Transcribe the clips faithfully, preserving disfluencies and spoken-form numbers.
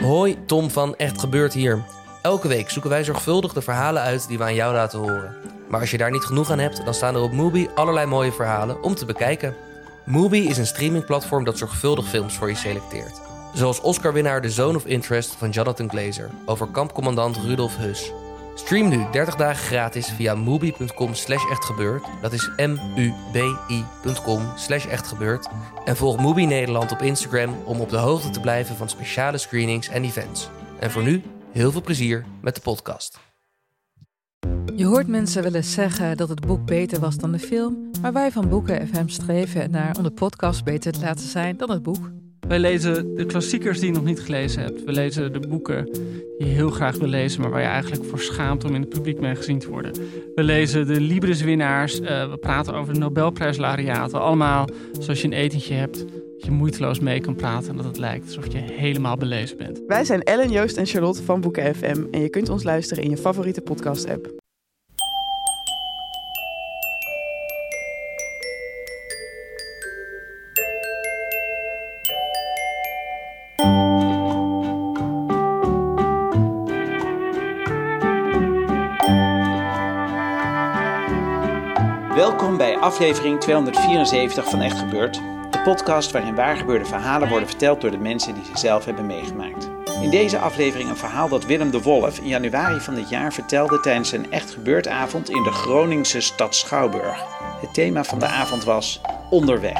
Hoi, Tom van Echt Gebeurd hier. Elke week zoeken wij zorgvuldig de verhalen uit die we aan jou laten horen. Maar als je daar niet genoeg aan hebt, dan staan er op Mubi allerlei mooie verhalen om te bekijken. Mubi is een streamingplatform dat zorgvuldig films voor je selecteert. Zoals Oscar-winnaar The Zone of Interest van Jonathan Glazer over kampcommandant Rudolf Höss. Stream nu dertig dagen gratis via mubi.com slash echtgebeurd. Dat is M-U-B-I.com slash echtgebeurd. En volg Mubi Nederland op Instagram om op de hoogte te blijven van speciale screenings en events. En voor nu, heel veel plezier met de podcast. Je hoort mensen wel eens zeggen dat het boek beter was dan de film, maar wij van Boeken F M streven naar om de podcast beter te laten zijn dan het boek. Wij lezen de klassiekers die je nog niet gelezen hebt. We lezen de boeken die je heel graag wil lezen, maar waar je eigenlijk voor schaamt om in het publiek mee gezien te worden. We lezen de Libris-winnaars. Uh, we praten over de Nobelprijslaureaten. Allemaal zoals je een etentje hebt, dat je moeiteloos mee kan praten en dat het lijkt alsof je helemaal belezen bent. Wij zijn Ellen, Joost en Charlotte van Boeken F M en je kunt ons luisteren in je favoriete podcast-app. Welkom bij aflevering tweehonderdvierenzeventig van Echt Gebeurd, de podcast waarin waargebeurde verhalen worden verteld door de mensen die ze zelf hebben meegemaakt. In deze aflevering een verhaal dat Willem de Wolf in januari van dit jaar vertelde tijdens een Echt Gebeurd avond in de Groningse stad Schouwburg. Het thema van de avond was Onderweg.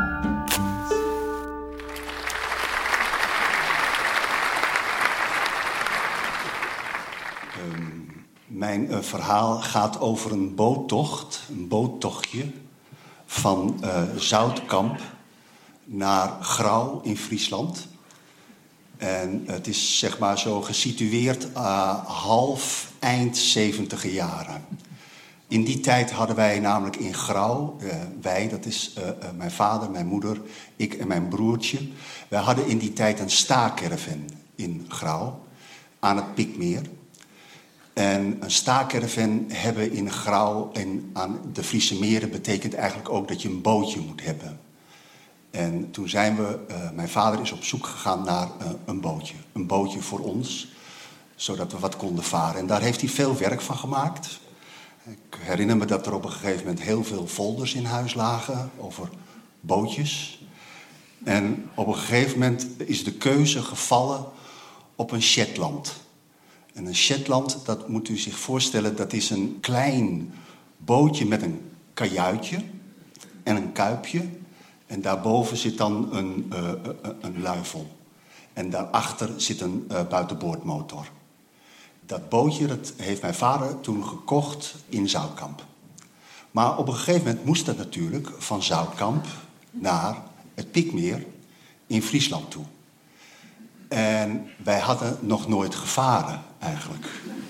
Mijn uh, verhaal gaat over een boottocht, een boottochtje van uh, Zoutkamp naar Grauw in Friesland. En het is zeg maar zo gesitueerd uh, half eind zeventiger jaren. In die tijd hadden wij namelijk in Grauw, uh, wij, dat is uh, uh, mijn vader, mijn moeder, ik en mijn broertje. Wij hadden in die tijd een staakerven in Grauw aan het Pikmeer. En een staakerven hebben in Grauw en aan de Friese meren betekent eigenlijk ook dat je een bootje moet hebben. En toen zijn we, uh, mijn vader is op zoek gegaan naar uh, een bootje. Een bootje voor ons, zodat we wat konden varen. En daar heeft hij veel werk van gemaakt. Ik herinner me dat er op een gegeven moment heel veel folders in huis lagen over bootjes. En op een gegeven moment is de keuze gevallen op een Shetland. En een Shetland, dat moet u zich voorstellen, dat is een klein bootje met een kajuitje en een kuipje. En daarboven zit dan een, uh, een luifel. En daarachter zit een uh, buitenboordmotor. Dat bootje dat heeft mijn vader toen gekocht in Zoutkamp. Maar op een gegeven moment moest dat natuurlijk van Zoutkamp naar het Pikmeer in Friesland toe. En wij hadden nog nooit gevaren, eigenlijk.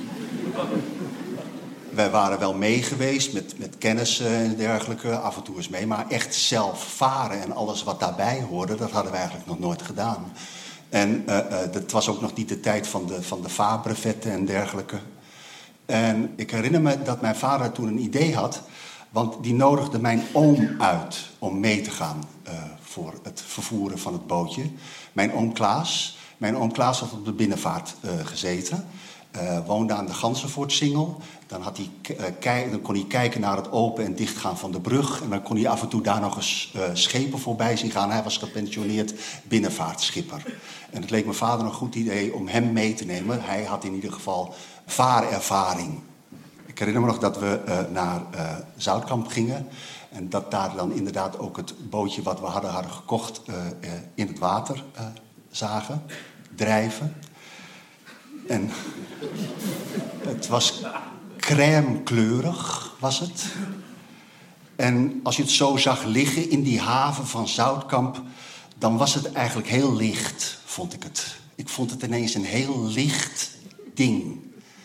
Wij waren wel mee geweest met, met kennissen en dergelijke, af en toe eens mee. Maar echt zelf varen en alles wat daarbij hoorde, dat hadden we eigenlijk nog nooit gedaan. En uh, uh, dat was ook nog niet de tijd van de, van de vaarbrevetten en dergelijke. En ik herinner me dat mijn vader toen een idee had, want die nodigde mijn oom uit om mee te gaan uh, voor het vervoeren van het bootje. Mijn oom Klaas... Mijn oom Klaas had op de binnenvaart uh, gezeten. Uh, woonde aan de Gansenvoortsingel. Dan, had hij, uh, kei- dan kon hij kijken naar het open en dichtgaan van de brug. En dan kon hij af en toe daar nog eens uh, schepen voorbij zien gaan. Hij was gepensioneerd binnenvaartschipper. En het leek mijn vader een goed idee om hem mee te nemen. Hij had in ieder geval vaarervaring. Ik herinner me nog dat we uh, naar uh, Zoutkamp gingen. En dat daar dan inderdaad ook het bootje wat we hadden, hadden gekocht uh, uh, in het water uh, zagen, drijven. En het was crèmekleurig, was het. En als je het zo zag liggen in die haven van Zoutkamp, dan was het eigenlijk heel licht, vond ik het. Ik vond het ineens een heel licht ding.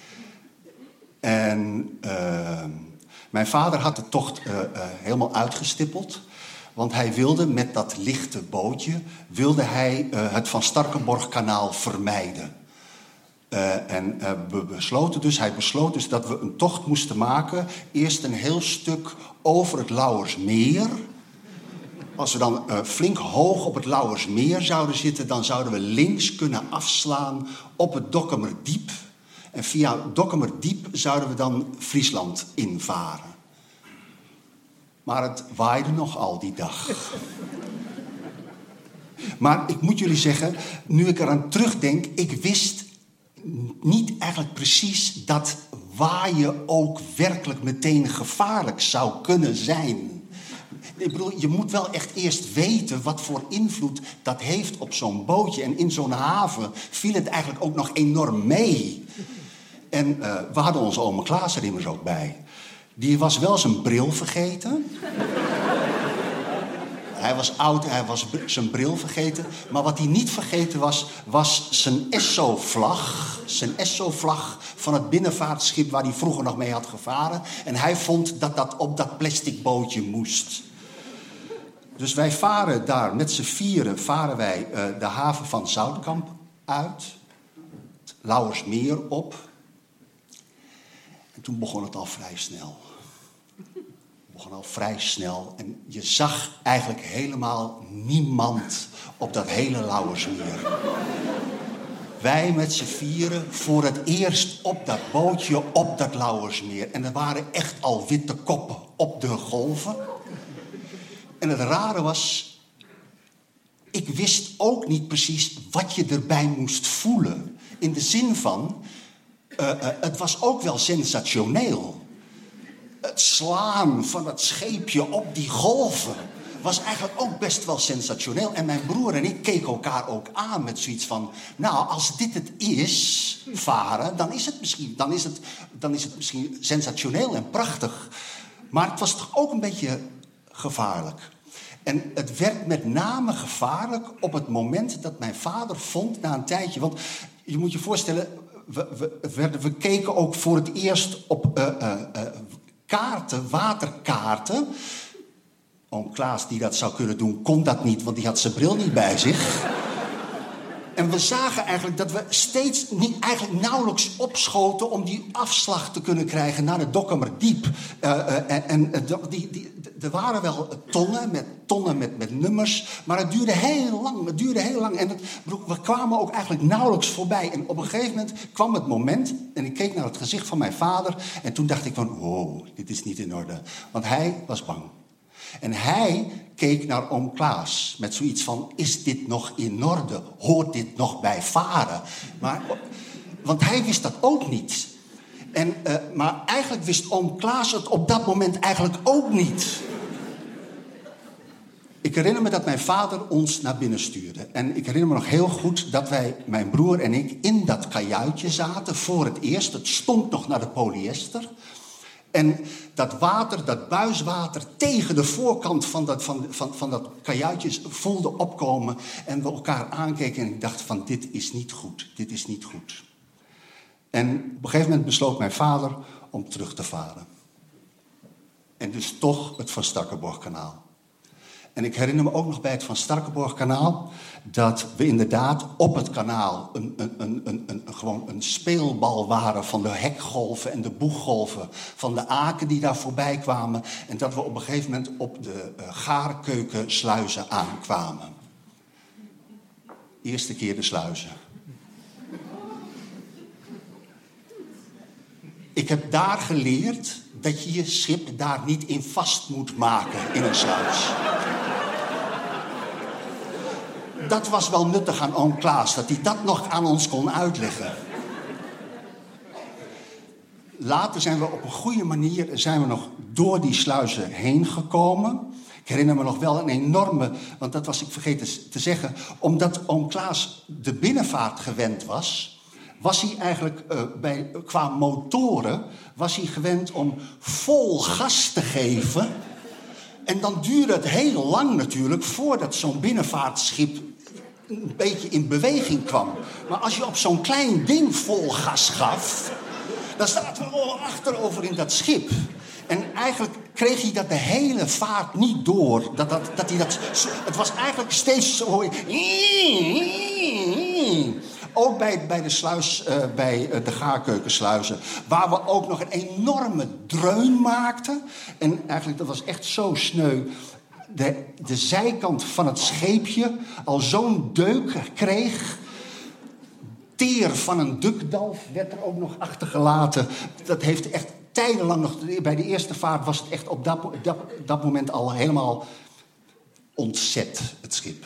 En uh, mijn vader had de tocht uh, uh, helemaal uitgestippeld. Want hij wilde met dat lichte bootje wilde hij, uh, het Van Starkenborghkanaal vermijden. Uh, en uh, we besloten dus, hij besloot dus dat we een tocht moesten maken. Eerst een heel stuk over het Lauwersmeer. Als we dan uh, flink hoog op het Lauwersmeer zouden zitten, dan zouden we links kunnen afslaan op het Dokkumerdiep. En via Dokkumerdiep zouden we dan Friesland invaren. Maar het waaide nogal die dag. Maar ik moet jullie zeggen, nu ik eraan terugdenk, ik wist niet eigenlijk precies dat waaien ook werkelijk meteen gevaarlijk zou kunnen zijn. Ik bedoel, je moet wel echt eerst weten wat voor invloed dat heeft op zo'n bootje. En in zo'n haven viel het eigenlijk ook nog enorm mee. En uh, we hadden onze ome Klaas er immers ook bij. Die was wel zijn bril vergeten. Hij was oud, hij was zijn bril vergeten. Maar wat hij niet vergeten was, was zijn Esso-vlag. Zijn Esso-vlag van het binnenvaartschip waar hij vroeger nog mee had gevaren. En hij vond dat dat op dat plastic bootje moest. Dus wij varen daar, met z'n vieren, varen wij uh, de haven van Zoutkamp uit. Het Lauwersmeer op. En toen begon het al vrij snel. Het begon al vrij snel. En je zag eigenlijk helemaal niemand op dat hele Lauwersmeer. Wij met z'n vieren voor het eerst op dat bootje op dat Lauwersmeer. En er waren echt al witte koppen op de golven. En het rare was, ik wist ook niet precies wat je erbij moest voelen. In de zin van, uh, uh, het was ook wel sensationeel. Het slaan van het scheepje op die golven was eigenlijk ook best wel sensationeel. En mijn broer en ik keken elkaar ook aan met zoiets van, nou, als dit het is, varen, dan is het misschien, dan is het, dan is het misschien sensationeel en prachtig. Maar het was toch ook een beetje gevaarlijk. En het werd met name gevaarlijk op het moment dat mijn vader vond na een tijdje. Want je moet je voorstellen, we, we, we, we keken ook voor het eerst op uh, uh, uh, kaarten, waterkaarten. Oom Klaas, die dat zou kunnen doen, kon dat niet, want die had zijn bril niet bij zich. En we zagen eigenlijk dat we steeds niet, eigenlijk nauwelijks opschoten om die afslag te kunnen krijgen naar het Dokkumerdiep. Uh, uh, en en uh, die, die, er waren wel tonnen met, tonnen met, met nummers, maar het duurde heel lang. Het duurde heel lang en het, we kwamen ook eigenlijk nauwelijks voorbij. En op een gegeven moment kwam het moment en ik keek naar het gezicht van mijn vader en toen dacht ik van, wow, dit is niet in orde. Want hij was bang. En hij keek naar oom Klaas met zoiets van, is dit nog in orde? Hoort dit nog bij varen? Maar, want hij wist dat ook niet. En, uh, maar eigenlijk wist oom Klaas het op dat moment eigenlijk ook niet. Ik herinner me dat mijn vader ons naar binnen stuurde. En ik herinner me nog heel goed dat wij, mijn broer en ik, in dat kajuitje zaten voor het eerst. Het stond nog naar de polyester. En dat water, dat buiswater, tegen de voorkant van dat, van, van, van dat kajuitje voelde opkomen. En we elkaar aankeken en ik dacht van, dit is niet goed, dit is niet goed. En op een gegeven moment besloot mijn vader om terug te varen. En dus toch het Van Starkenborghkanaal. En ik herinner me ook nog bij het Van Starkenborghkanaal dat we inderdaad op het kanaal een, een, een, een, een, gewoon een speelbal waren van de hekgolven en de boeggolven van de aken die daar voorbij kwamen. En dat we op een gegeven moment op de uh, gaarkeukensluizen aankwamen. Eerste keer de sluizen. Ik heb daar geleerd dat je je schip daar niet in vast moet maken in een sluis. Dat was wel nuttig aan oom Klaas, dat hij dat nog aan ons kon uitleggen. Later zijn we op een goede manier zijn we nog door die sluizen heen gekomen. Ik herinner me nog wel een enorme, want dat was ik vergeten te zeggen, omdat oom Klaas de binnenvaart gewend was, was hij eigenlijk uh, bij, qua motoren was hij gewend om vol gas te geven. En dan duurde het heel lang natuurlijk voordat zo'n binnenvaartschip een beetje in beweging kwam. Maar als je op zo'n klein ding vol gas gaf, dan zaten we al achterover in dat schip. En eigenlijk kreeg hij dat de hele vaart niet door. Dat, dat, dat hij dat, het was eigenlijk steeds zo. Ook bij, bij de sluis, uh, bij uh, de gaarkeukensluizen, waar we ook nog een enorme dreun maakten. En eigenlijk, dat was echt zo sneu. de, de zijkant van het scheepje al zo'n deuk kreeg. Teer van een dukdalf werd er ook nog achtergelaten. Dat heeft echt tijdenlang nog... Bij de eerste vaart was het echt op dat, dat, dat moment al helemaal ontzet, het schip.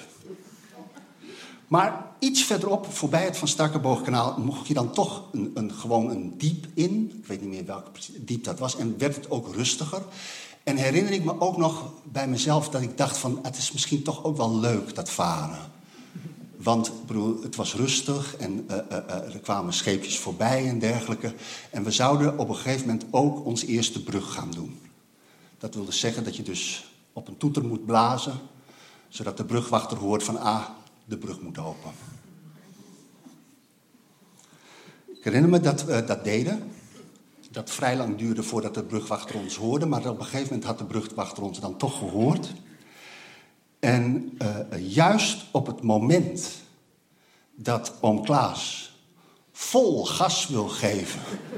Maar iets verderop, voorbij het Van Starkenborghkanaal, mocht je dan toch een, een, gewoon een diep in. Ik weet niet meer welk diep dat was. En werd het ook rustiger. En herinner ik me ook nog bij mezelf dat ik dacht van... het is misschien toch ook wel leuk, dat varen. Want bedoel, het was rustig en uh, uh, uh, er kwamen scheepjes voorbij en dergelijke. En we zouden op een gegeven moment ook onze eerste brug gaan doen. Dat wilde zeggen dat je dus op een toeter moet blazen... zodat de brugwachter hoort van... ah, de brug moet open. Ik herinner me dat we dat deden. Dat vrij lang duurde voordat de brugwachter ons hoorde. Maar op een gegeven moment had de brugwachter ons dan toch gehoord. En uh, juist op het moment dat oom Klaas vol gas wil geven...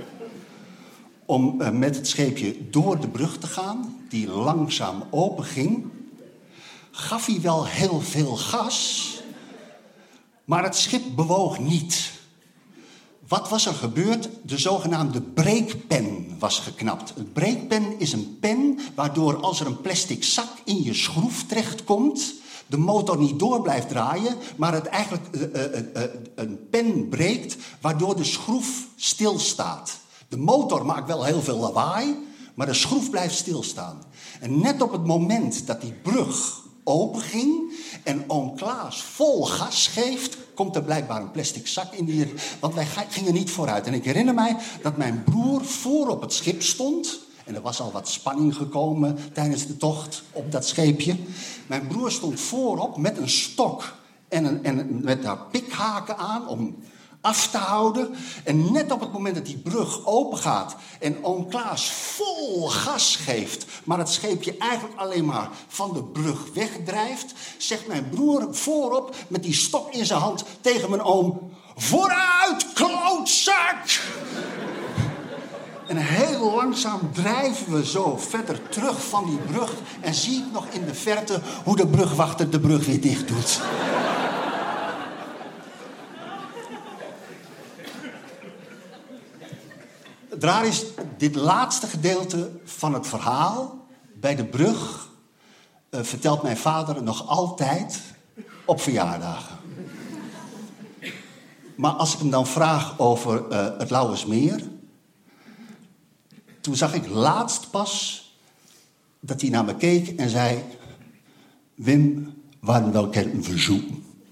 om uh, met het scheepje door de brug te gaan, die langzaam open ging... gaf hij wel heel veel gas... maar het schip bewoog niet. Wat was er gebeurd? De zogenaamde breekpen was geknapt. Een breekpen is een pen waardoor als er een plastic zak in je schroef terechtkomt... de motor niet door blijft draaien, maar het eigenlijk uh, uh, uh, een pen breekt... waardoor de schroef stilstaat. De motor maakt wel heel veel lawaai, maar de schroef blijft stilstaan. En net op het moment dat die brug open ging en oom Klaas vol gas geeft... komt er blijkbaar een plastic zak in die... Want wij gingen niet vooruit. En ik herinner mij dat mijn broer voor op het schip stond... en er was al wat spanning gekomen tijdens de tocht op dat scheepje. Mijn broer stond voorop met een stok en, een, en met daar pikhaken aan... om af te houden. En net op het moment dat die brug open gaat... en oom Klaas vol gas geeft... maar het scheepje eigenlijk alleen maar van de brug wegdrijft... zegt mijn broer voorop met die stok in zijn hand tegen mijn oom... vooruit, klootzak! En heel langzaam drijven we zo verder terug van die brug... en zie ik nog in de verte hoe de brugwachter de brug weer dicht doet. Het raar is, dit laatste gedeelte van het verhaal, bij de brug, uh, vertelt mijn vader nog altijd op verjaardagen. Maar als ik hem dan vraag over uh, het Lauwersmeer, toen zag ik laatst pas dat hij naar me keek en zei... Wim, waren wel een verzoek.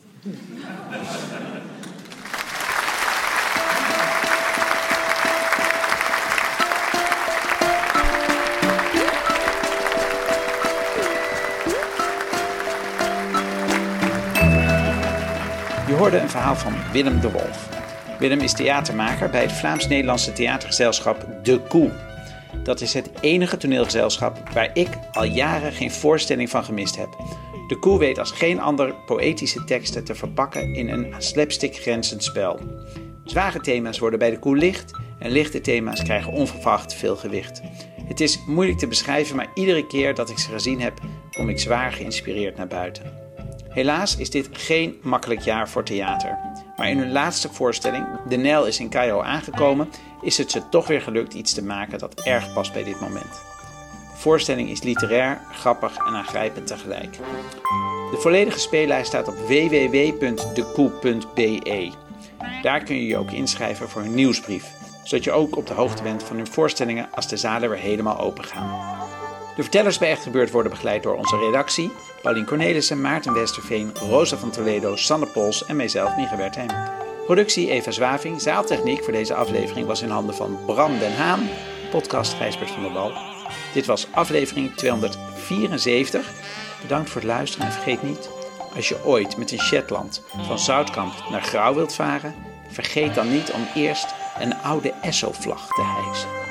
Je hoorde een verhaal van Willem de Wolf. Willem is theatermaker bij het Vlaams-Nederlandse theatergezelschap De Koe. Dat is het enige toneelgezelschap waar ik al jaren geen voorstelling van gemist heb. De Koe weet als geen ander poëtische teksten te verpakken in een aan slapstick grenzend spel. Zware thema's worden bij De Koe licht en lichte thema's krijgen onverwacht veel gewicht. Het is moeilijk te beschrijven, maar iedere keer dat ik ze gezien heb, kom ik zwaar geïnspireerd naar buiten. Helaas is dit geen makkelijk jaar voor theater. Maar in hun laatste voorstelling, De Nijl is in Cairo aangekomen, is het ze toch weer gelukt iets te maken dat erg past bij dit moment. De voorstelling is literair, grappig en aangrijpend tegelijk. De volledige speellijst staat op w w w punt de koe punt b e. Daar kun je je ook inschrijven voor hun nieuwsbrief, zodat je ook op de hoogte bent van hun voorstellingen als de zalen weer helemaal open gaan. De vertellers bij Echt Gebeurd worden begeleid door onze redactie, Paulien Cornelissen, Maarten Westerveen, Rosa van Toledo, Sanne Pols en mijzelf, Mieke Wertheim. Productie Eva Zwaving, zaaltechniek voor deze aflevering was in handen van Bram den Haan, podcast Gijsbert van der Wal. Dit was aflevering tweehonderdvierenzeventig. Bedankt voor het luisteren en vergeet niet, als je ooit met een Shetland van Zoutkamp naar Grauw wilt varen, vergeet dan niet om eerst een oude Esso-vlag te hijsen.